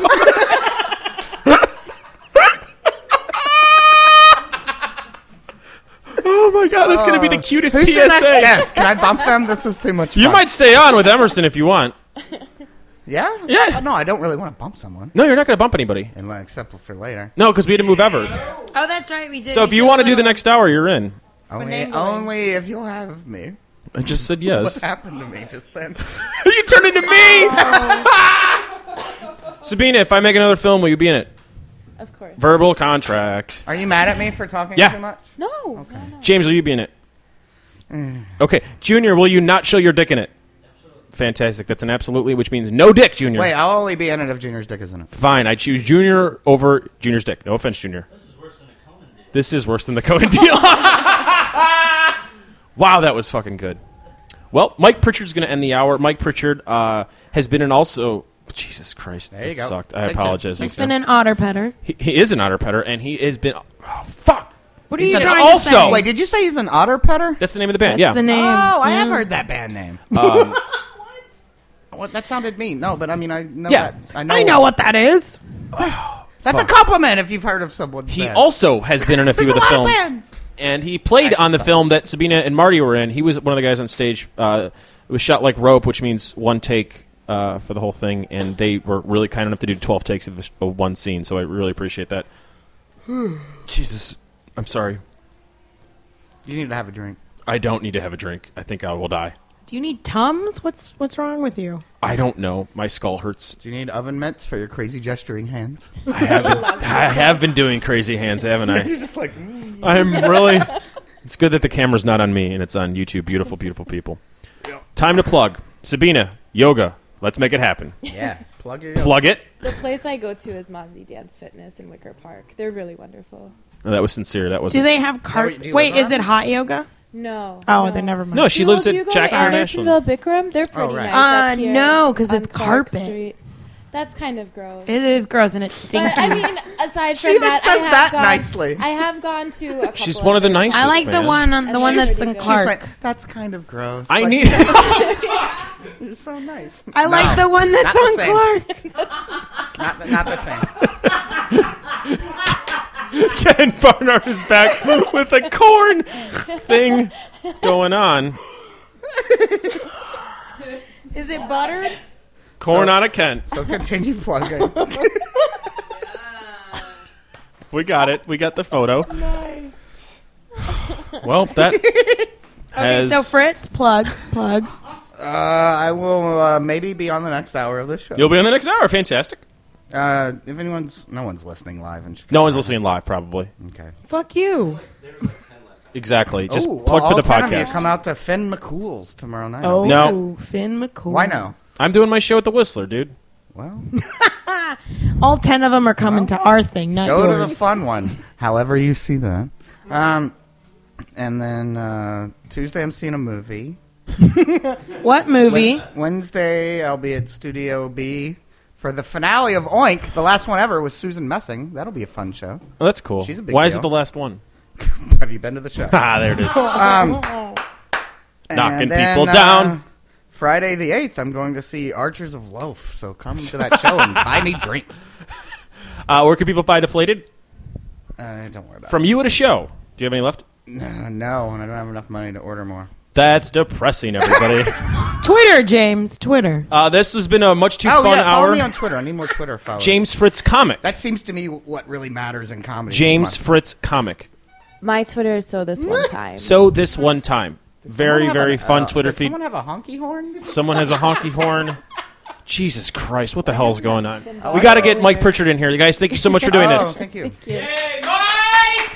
Oh my God, that's going to be the cutest Who's PSA. your next guest? Can I bump them? This is too much fun. You might stay on with Emerson if you want. Yeah? Yeah. No, I don't really want to bump someone. No, you're not going to bump anybody. Except for later. No, because we had to move Everett. Oh, that's right. We did. So if you want to do the next hour, you're in. Only if you'll have me. I just said What yes. happened to me just then? You turned into me! Sabina, if I make another film, will you be in it? Of course. Verbal contract. Are you mad at me for talking Yeah. too much? No. No, no. James, will you be in it? Okay. Junior, will you not show your dick in it? Fantastic. That's an absolutely, which means no dick, Junior. Wait, I'll only be in it if Junior's dick is in it. Fine, I choose Junior over Junior's dick. No offense, Junior. This is worse than the Cohen deal. Wow, that was fucking good. Well, Mike Pritchard's going to end the hour. Mike Pritchard has been in also... Jesus Christ, There you that go. sucked. I Take apologize. He's been an otter petter. He is an otter petter, and he has been... Oh, fuck! What are He's you an trying also- to say? Wait, did you say he's an otter petter? That's the name of the band, That's the name. Oh, I Yeah. have heard that band name. What? That sounded mean. No, but I mean, I know Yeah. that. I know what that is. That's a compliment if you've heard of someone's He band. also has been in a few There's of the a lot of films. bands. And he played on the film that Sabina and Marty were in. He was one of the guys on stage. It was shot like rope, which means one take for the whole thing. And they were really kind enough to do 12 takes of one scene, so I really appreciate that. Jesus. I'm sorry. You need to have a drink. I don't need to have a drink. I think I will die. Do you need Tums? What's wrong with you? I don't know. My skull hurts. Do you need oven mitts for your crazy gesturing hands? I have been doing crazy hands, haven't I? You're just like... I'm really... It's good that the camera's not on me and it's on YouTube. Beautiful, beautiful people. Time to plug. Sabina, yoga. Let's make it happen. Yeah. Plug your... Plug it. The place I go to is Mozzie Dance Fitness in Wicker Park. They're really wonderful. Oh, that was sincere. That wasn't... Do they have cart? do you Wait, live is it hot yoga? No. Oh, no. then never mind. No, she lives Do at you go Jackson to International. Andersonville, Bikram? They're pretty right. nice up here. No, 'cause on it's Clark carpet. Street. That's kind of gross. It is gross and it's stinky. But I mean, aside from She even that, says I have that gone, nicely. I have gone to a couple. She's one of the nicest. I like the man. one on the one She's that's pretty in good. She's Clark. like, that's kind of gross. I Like, need... You're so nice. I like the one that's not the on same. Clark. Not the same. Ken Barnard is back with a corn thing going on. Is it buttered? Corn on a Ken. So continue plugging. We got it. We got the photo. Nice. Well, that Okay, has... so Fritz, plug. I will maybe be on the next hour of this show. You'll be on the next hour. Fantastic. If no one's listening live in Chicago. No one's listening live, probably. Okay. Fuck you. Exactly. Just Ooh, plug well, for the all 10 of you podcast. come out to Finn McCool's tomorrow night. Oh, No. Finn McCool. Why no? I'm doing my show at the Whistler, dude. Well, All 10 of them are coming to our thing, not go yours. to the fun one. However you see that. And then Tuesday I'm seeing a movie. What movie? Wednesday I'll be at Studio B for the finale of Oink. The last one ever was Susan Messing. That'll be a fun show. Oh, that's cool. She's a big Why is deal. it the last one? Have you been to the show? Ah, there it is. Knocking And then, people down. Friday the 8th, I'm going to see Archers of Loaf. So come to that show and buy me drinks. Where can people buy Deflated? Don't worry about From you at a show. Do you have any left? it. No, and I don't have enough money to order more. That's depressing, everybody. Twitter, James. Twitter. This has been a much too Oh, fun yeah, follow hour. me on Twitter. I need more Twitter followers. James Fritz Comic. That seems to me what really matters in comedy. James this month. Fritz Comic. My Twitter is so this one time. So this one time. Very, Someone have very a- fun Twitter did feed. Someone have a honky horn? Someone has a honky horn. Jesus Christ, what the hell is going on? We got to get Mike Pritchard in here. Guys, thank you so much for doing this. Thank you. Hey, Mike!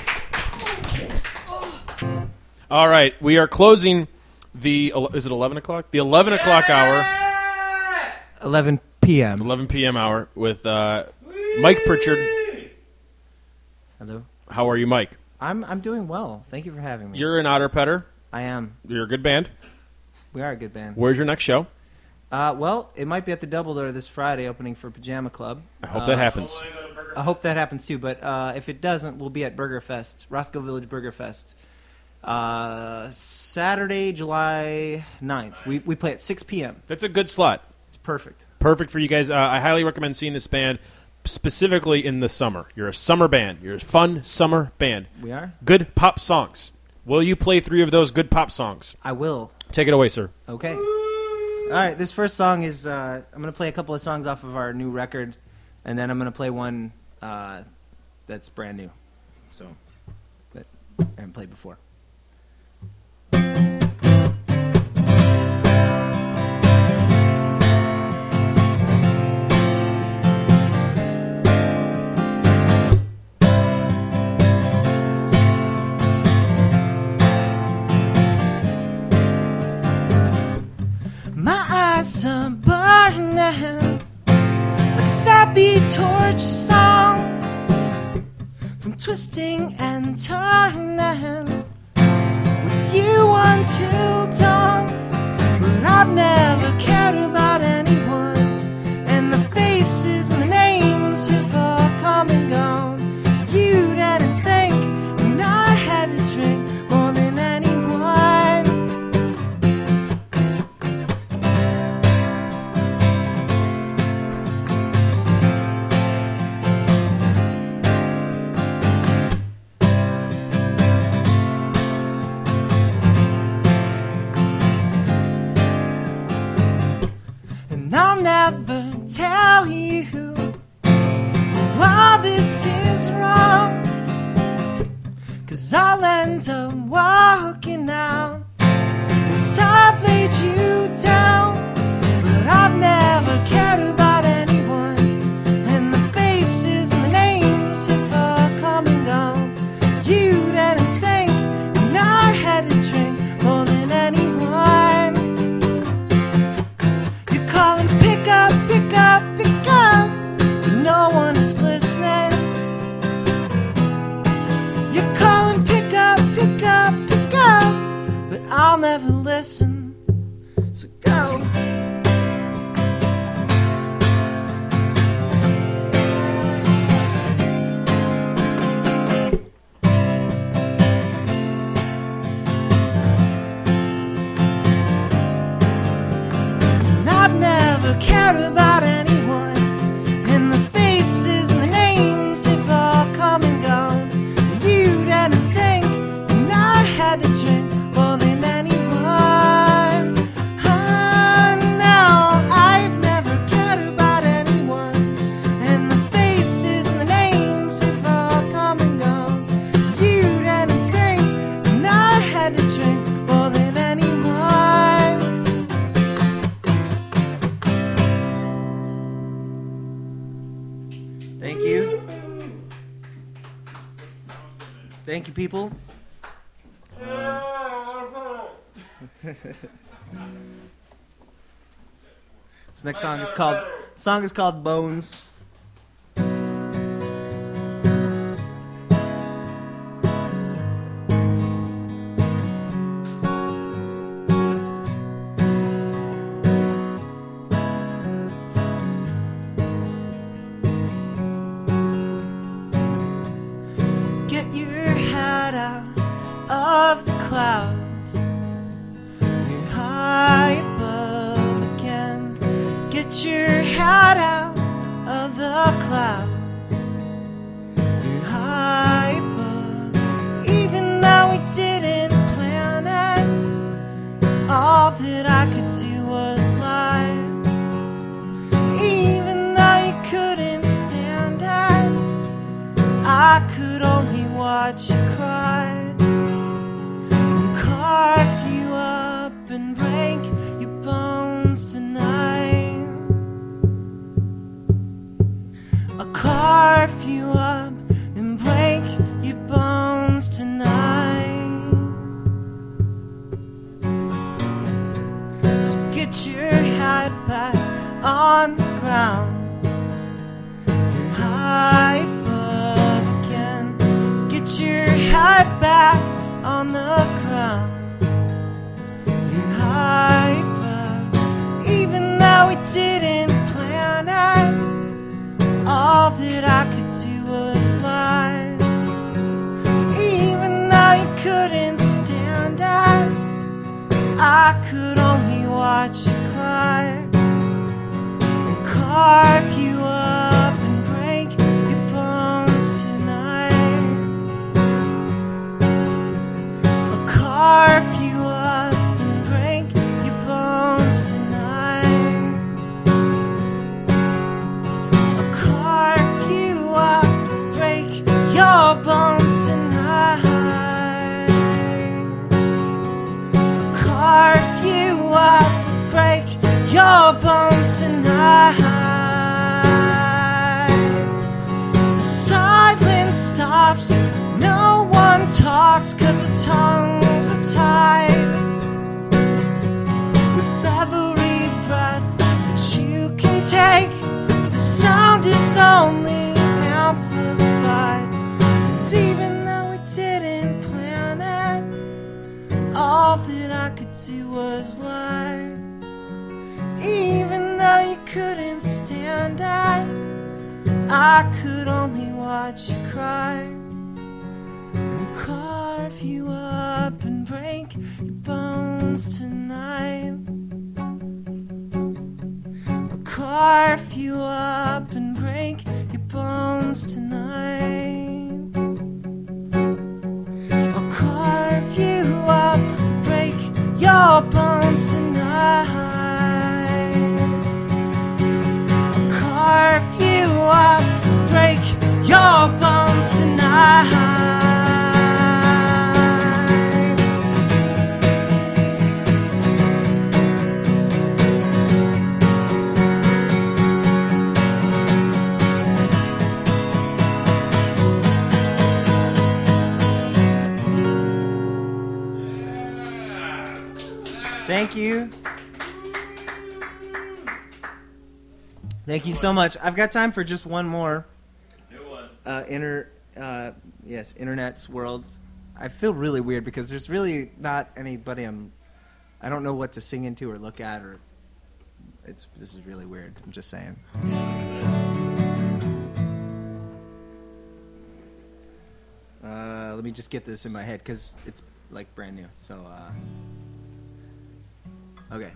All right, we are closing the... Is it 11 o'clock? The 11 o'clock hour. 11 p.m. 11 p.m. hour with Mike Pritchard. Hello. How are you, Mike? I'm doing well. Thank you for having me. You're an Otter Petter. I am. You're a good band. We are a good band. Where's your next show? Well, it might be at the Doubledore this Friday, opening for Pajama Club. I hope that happens. I hope that happens too. But if it doesn't, we'll be at Burger Fest, Roscoe Village Burger Fest, Saturday, July 9th. We play at 6 p.m. That's a good slot. It's perfect. Perfect for you guys. I highly recommend seeing this band, specifically in the summer. You're a summer band. You're a fun summer band. We are. Good pop songs. Will you play 3 of those good pop songs? I will. Take it away, sir. Okay. All right. This first song is I'm going to play a couple of songs off of our new record, and then I'm going to play one that's brand new, so that I haven't played before. My eyes are burning like a sappy torch song, from twisting and turning with you until dawn. But I've never cared about anyone, and the faces and the names have all come and gone. You didn't think when I had to drink more than anyone. never tell you why this is wrong, 'cause I'll end up walking out once I've laid you down. But I've never cared about anyone, and the faces and the names have all come and gone. You didn't think, and I had to drink more than anyone. You call and pick up, pick up, pick up, but no one is listening. You call and pick up, pick up, pick up, but I'll never listen. So go. I've never cared about anyone, and the faces and the names have all come and gone. You didn't think, and I had to drink more than anyone. Now I've never cared about anyone, and the faces and the names have all come and gone. You didn't think, and I had to drink more than anyone. Thank you. Thank you, people. This next song is called Bones. Get your head out of the clouds. You're high above again. Get your head out of the clouds. You're high above. Even though we didn't plan it, all that I could do was lie. Even though you couldn't stand it, I could only watch you cry, and carve you up and break your bones tonight. I'll carve you up and break your bones tonight. So get your head back on the ground. You're high above again. Get your head back on the ground. You're high above. Even though we didn't plan it, all that I could do was lie. Even though you couldn't stand it, I could only watch you cry, and carve you up and break your bones tonight. I'll carve you up and break your bones tonight. I'll carve you up, break your bones tonight. I'll carve you up, break your bones tonight. The silence stops, no one talks, 'cause the tongues are tied. With every breath that you can take, the sound is only amplified. And even though we didn't plan it, all that I could do was lie. Even though you couldn't stand it, I could only watch you cry, and carve you up and break your bones tonight. I'll carve you up and break your bones tonight. I'll carve you up, break your bones tonight. Thank you. Thank you so much. I've got time for just one more. Internet's worlds. I feel really weird because there's really not anybody I don't know what to sing into or look at, or this is really weird. I'm just saying. Let me just get this in my head because it's like brand new. So, okay.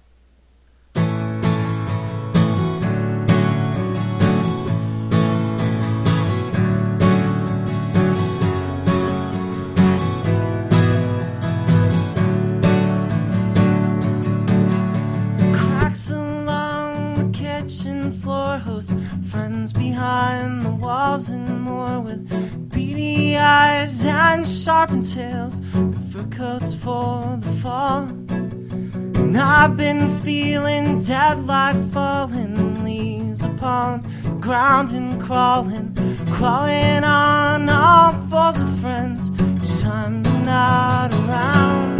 Along the kitchen floor, host friends behind the walls and more with beady eyes and sharpened tails, fur coats for the fall. And I've been feeling dead like falling leaves upon the ground and crawling on all fours with friends. Each time you're not around,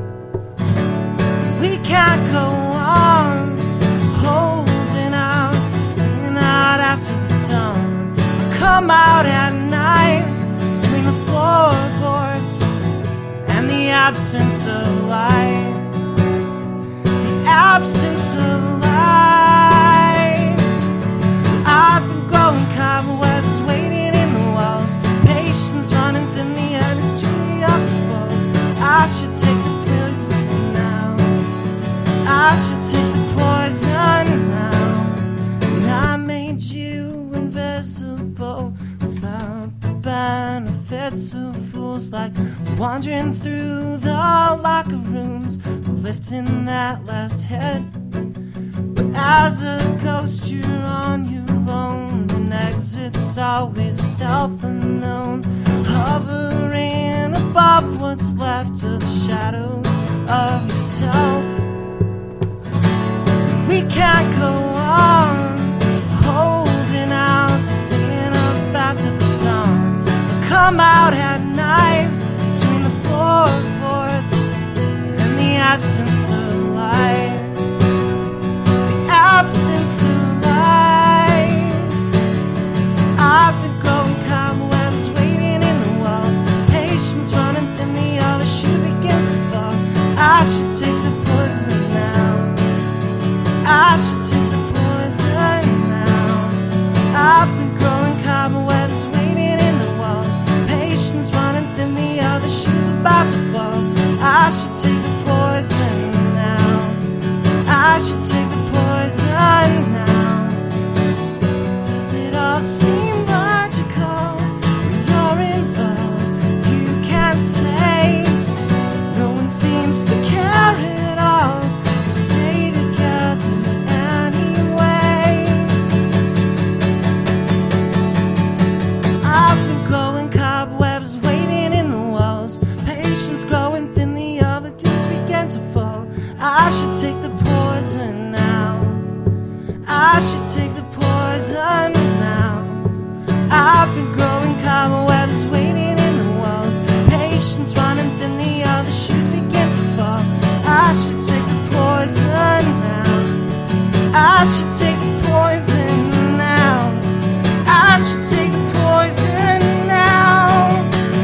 we can't go on holding out, staying out after the dawn. Come out at night between the floorboards and the absence of light. The absence of light. I've been growing cobwebs, waiting in the walls. Patience running thin, the edges chewing up the falls. I should take the poison now. I should take the poison now. And I made you invisible without the benefits of fools, like wandering through the locker rooms, lifting that last head. But as a ghost, you're on your own, and exit's always stealth unknown, hovering above what's left of the shadows of yourself. We can't go on holding out, staying up after the dawn. Come out at night between the floorboards and the absence of light. The absence of light. I've been growing cobwebs, waiting in the walls. Patience running thin, the other shoe begins to fall. I should take the poison now. I should take the poison now. I've been growing cobwebs, waiting in the walls. Patience running thin, the other shoe's about to fall. I should take the poison now. I should take the poison now. Does it all seem logical when you're involved? You can't say. No one seems to care at all. We stay together anyway. I've been growing cobwebs, waiting in the walls. Patience growing thin, the other keys begin to fall. I should take the poison now. I should take the poison now. I've been growing cobwebs, waiting in the walls. Patience running thin, the other shoes begin to fall. I should take the poison now. I should take the poison now. I should take the poison now.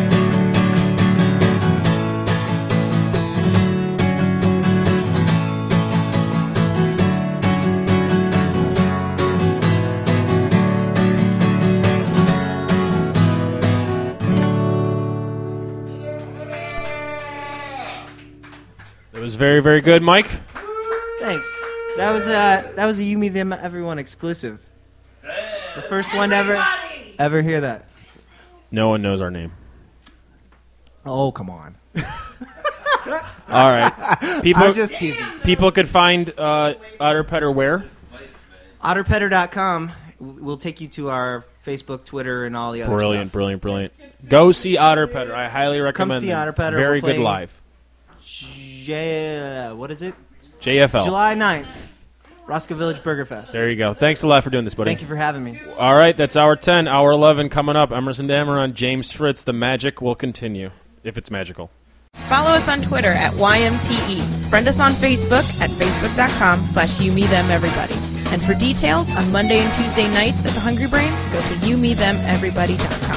It was very, very good, Mike. Thanks. That was a You Me Them Everyone exclusive. The first one ever hear that. No one knows our name. Oh, come on. All right. People, I'm just teasing. People could find Otter Petter where? OtterPetter.com will take you to our Facebook, Twitter, and all the other Brilliant, stuff. brilliant. Go see Otter Petter. I highly recommend Come see them. Otter Petter. Very We're good live. What is it? JFL. July 9th. Roscoe Village Burger Fest. There you go. Thanks a lot for doing this, buddy. Thank you for having me. All right, that's hour 10. Hour 11 coming up. Emerson Dameron, James Fritz. The magic will continue, if it's magical. Follow us on Twitter at YMTE. Friend us on Facebook at facebook.com/YouMeThemEverybody. And for details on Monday and Tuesday nights at the Hungry Brain, go to YouMeThemEverybody.com.